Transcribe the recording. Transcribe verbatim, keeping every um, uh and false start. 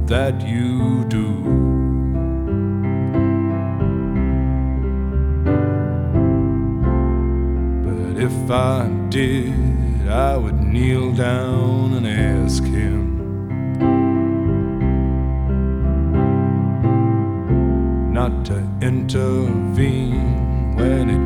that you do. But if I did, I would kneel down and ask him not to intervene when it